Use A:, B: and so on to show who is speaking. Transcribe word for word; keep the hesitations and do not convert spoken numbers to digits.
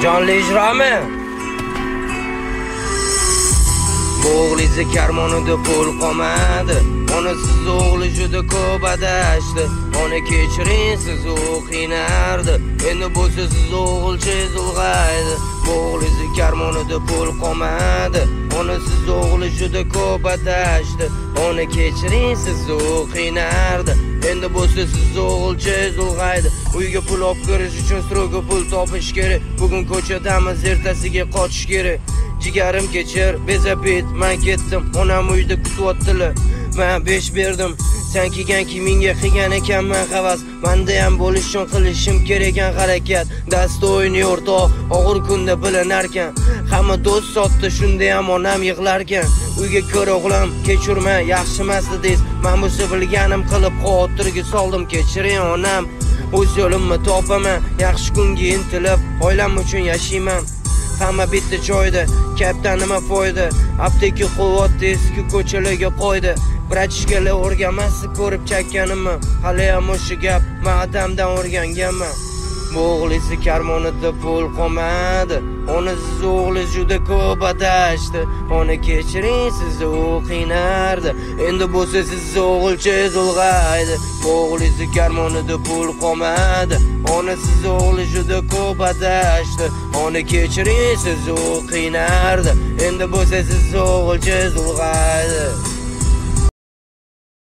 A: Jonli ijromi? O'g'lizi karmonida pul qolmadi. Onasiz o'g'li juda ko'p adashdi. Ona kechiring, siz u qiynardi. Endi bo'lsa siz o'g'ilchangiz ulg'aydi. O'g'lizi karmonida pul qolmadi. Onasiz o'g'li juda ko'p adashdi. Ona kechiring, siz u qiynardi. Endi bo'lsa siz o'g'ilchangiz ulg'aydi. Uyga pul olib kirish uchun stroga pul topish kerak. Bugun ko'chadamiz, ertasiga qochish kerak. Jigarim kechir, bezabit, men ketdim. Onam uyda kutyaptilar. Men besh berdim. Sen kelgan kimingga qilgan ekanman havas. Menda ham bo'lish uchun qilishim kerak harakat. Dast o'yini o'rtoq, og'ir kunda bilinarkan. Hamma do'st sotdi, shunda ham onam yig'larkan. Uyga kir o'g'lim, kechirma, yaxshi emas dedingiz. Men bo'lsa bilganim qilib xotirga soldim, kechiring onam. O'z yo'limni topaman, yaxshi kunga intilib, oilam uchun yashayman. Hamma bitta joyda, kaptan nima foyda? Apteka quvvatni eski ko'chalarga qo'ydi. Brachkalar o'rganmasi ko'rib chakkanimni. Hali ham o'sha gap, men adamdan o'rganganman. O'g'lisi karmonida pul qolmadi. Onasiz o'g'li juda ko'p adashdi. Ona kechiring, siz u qiynardi. Endi bo'lsa siz o'g'ilchangiz ulg'aydi. O'g'lisi karmonida pul qolmadi. Onasiz o'g'li juda ko'p adashdi. Ona kechiring, siz u qiynardi. Endi bo'lsa siz o'g'ilchangiz ulg'aydi.